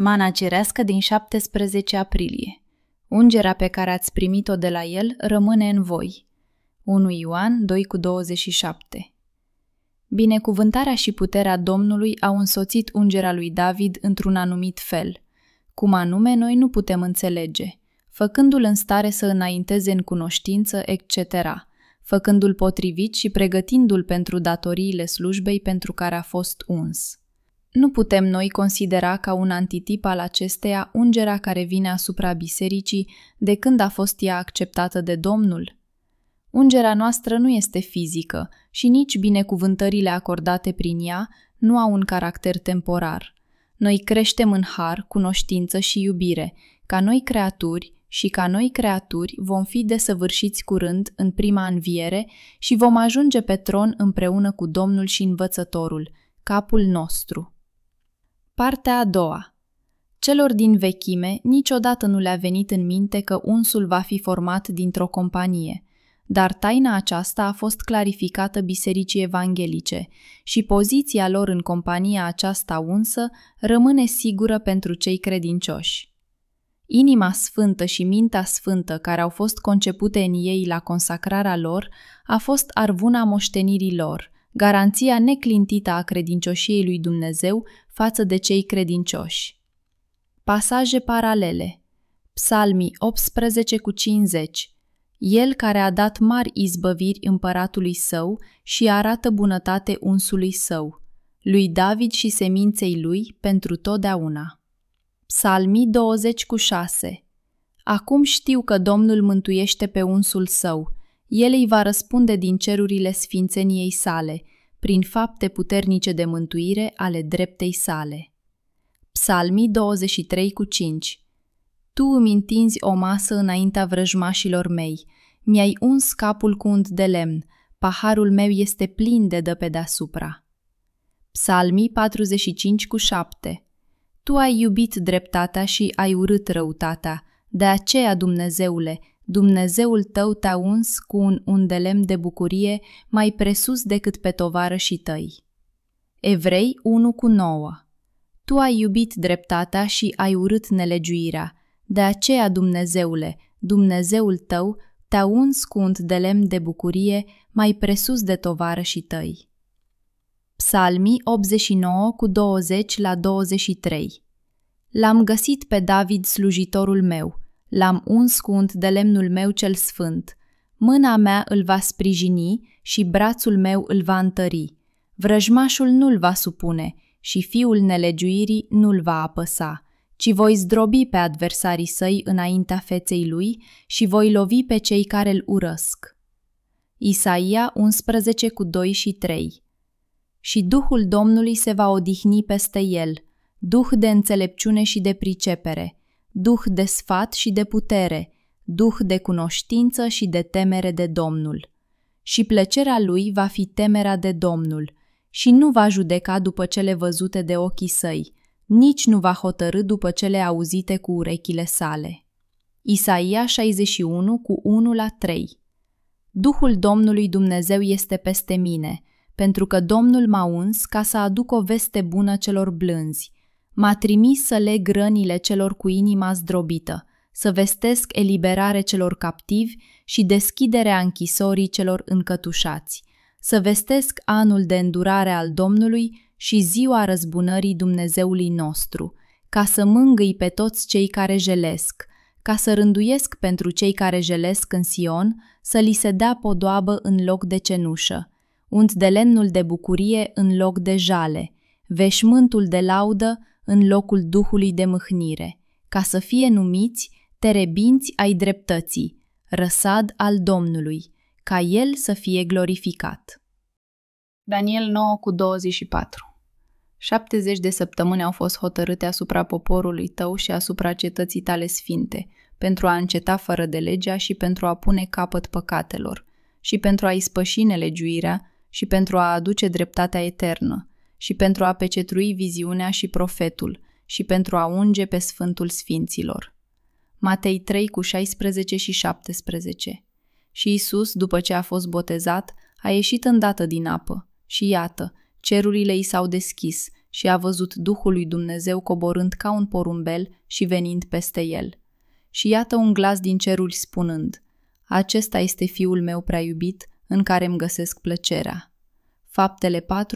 Mana cerească din 17 aprilie. Ungerea pe care ați primit-o de la El rămâne în voi. 1 Ioan 2,27. Binecuvântarea și puterea Domnului au însoțit ungerea lui David într-un anumit fel. Cum anume, noi nu putem înțelege, făcându-l în stare să înainteze în cunoștință, etc., făcându-l potrivit și pregătindu-l pentru datoriile slujbei pentru care a fost uns. Nu putem noi considera ca un antitip al acesteia ungerea care vine asupra bisericii de când a fost ea acceptată de Domnul? Ungerea noastră nu este fizică și nici binecuvântările acordate prin ea nu au un caracter temporar. Noi creștem în har, cunoștință și iubire, ca noi creaturi și ca noi creaturi vom fi desăvârșiți curând în prima înviere și vom ajunge pe tron împreună cu Domnul și Învățătorul, capul nostru. Partea a doua. Celor din vechime niciodată nu le-a venit în minte că unsul va fi format dintr-o companie, dar taina aceasta a fost clarificată bisericii evanghelice și poziția lor în compania aceasta unsă rămâne sigură pentru cei credincioși. Inima sfântă și mintea sfântă care au fost concepute în ei la consacrarea lor a fost arvuna moștenirii lor, garanția neclintită a credincioșiei lui Dumnezeu față de cei credincioși. Pasaje paralele. Psalmii 18:50. El care a dat mari izbăviri împăratului său și arată bunătate unsului său, lui David și seminței lui pentru totdeauna. Psalmii 20:6. Acum știu că Domnul mântuiește pe unsul său, El îi va răspunde din cerurile sfințeniei sale, prin fapte puternice de mântuire ale dreptei sale. Psalmii 23:5. Tu îmi întinzi o masă înaintea vrăjmașilor mei, mi-ai uns capul cu unt de lemn, paharul meu este plin de dă pe deasupra. Psalmii 45:7. Tu ai iubit dreptatea și ai urât răutatea, de aceea, Dumnezeule, Dumnezeul tău te-a uns cu un unt de lemn de bucurie mai presus decât pe tovarășii tăi. Evrei 1:9. Tu ai iubit dreptatea și ai urât nelegiuirea, de aceea, Dumnezeule, Dumnezeul tău te-a uns cu unt de lemn de bucurie mai presus de tovarășii tăi. Psalmii 89:20-23. L-am găsit pe David slujitorul meu, l-am uns cu unt de lemnul meu cel sfânt. Mâna mea îl va sprijini și brațul meu îl va întări. Vrăjmașul nu-l va supune și fiul nelegiuirii nu-l va apăsa, ci voi zdrobi pe adversarii săi înaintea feței lui și voi lovi pe cei care îl urăsc. Isaia 11:2-3. Și Duhul Domnului se va odihni peste el, Duh de înțelepciune și de pricepere, Duh de sfat și de putere, Duh de cunoștință și de temere de Domnul. Și plăcerea lui va fi temerea de Domnul și nu va judeca după cele văzute de ochii săi, nici nu va hotărî după cele auzite cu urechile sale. Isaia 61:1-3. Duhul Domnului Dumnezeu este peste mine, pentru că Domnul m-a uns ca să aduc o veste bună celor blânzi. M-a trimis să leg rănile celor cu inima zdrobită, să vestesc eliberare celor captivi și deschiderea închisorii celor încătușați, să vestesc anul de îndurare al Domnului și ziua răzbunării Dumnezeului nostru, ca să mângâi pe toți cei care jelesc, ca să rânduiesc pentru cei care jelesc în Sion, să li se dea podoabă în loc de cenușă, unt de lemnul de bucurie în loc de jale, veșmântul de laudă în locul duhului de mâhnire, ca să fie numiți terebinți ai dreptății, răsad al Domnului, ca El să fie glorificat. Daniel 9:24. 70 de săptămâni au fost hotărâte asupra poporului tău și asupra cetății tale sfinte, pentru a înceta fără de legea și pentru a pune capăt păcatelor, și pentru a ispăși nelegiuirea și pentru a aduce dreptatea eternă, și pentru a pecetrui viziunea și profetul, și pentru a unge pe Sfântul Sfinților. Matei 3:16 și 17. Și Iisus, după ce a fost botezat, a ieșit îndată din apă, și iată, cerurile i s-au deschis și a văzut Duhul lui Dumnezeu coborând ca un porumbel și venind peste el. Și iată un glas din ceruri spunând: Acesta este Fiul meu prea iubit, în care îmi găsesc plăcerea. Faptele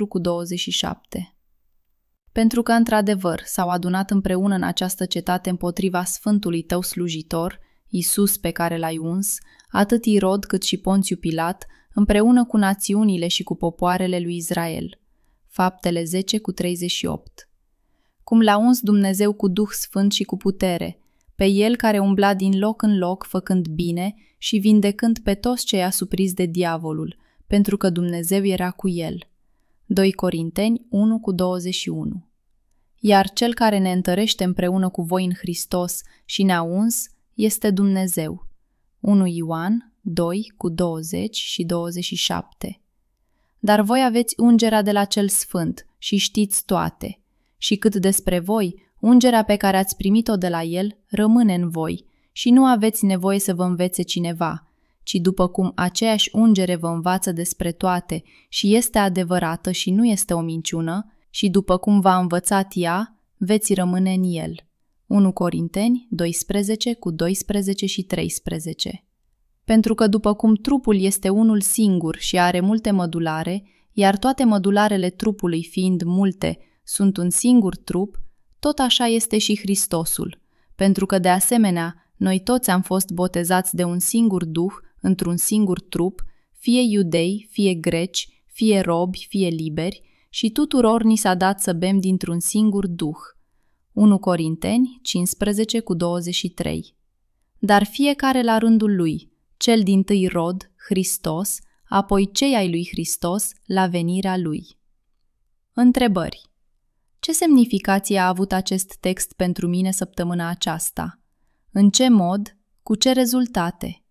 4:27. Pentru că, într-adevăr, s-au adunat împreună în această cetate împotriva Sfântului tău slujitor, Iisus pe care l-ai uns, atât Irod cât și Ponțiu Pilat, împreună cu națiunile și cu popoarele lui Israel. Faptele 10:38. Cum l-a uns Dumnezeu cu Duh Sfânt și cu putere, pe el care umbla din loc în loc făcând bine și vindecând pe toți cei asupriți de diavolul, pentru că Dumnezeu era cu el. 2 Corinteni 1:21. Iar cel care ne întărește împreună cu voi în Hristos și ne-a uns este Dumnezeu. 1 Ioan 2:20 și 27. Dar voi aveți ungerea de la cel Sfânt și știți toate. Și cât despre voi, ungerea pe care ați primit-o de la el rămâne în voi și nu aveți nevoie să vă învețe cineva, ci după cum aceeași ungere vă învață despre toate și este adevărată și nu este o minciună, și după cum v-a învățat ea, veți rămâne în el. 1 Corinteni 12:12 și 13. Pentru că după cum trupul este unul singur și are multe mădulare, iar toate mădularele trupului fiind multe sunt un singur trup, tot așa este și Hristosul, pentru că de asemenea noi toți am fost botezați de un singur Duh într-un singur trup, fie iudei, fie greci, fie robi, fie liberi, și tuturor ni s-a dat să bem dintr-un singur Duh. 1 Corinteni 15:23. Dar fiecare la rândul lui, cel dintâi rod, Hristos, apoi cei ai lui Hristos la venirea lui. Întrebări. Ce semnificație a avut acest text pentru mine săptămâna aceasta? În ce mod? Cu ce rezultate?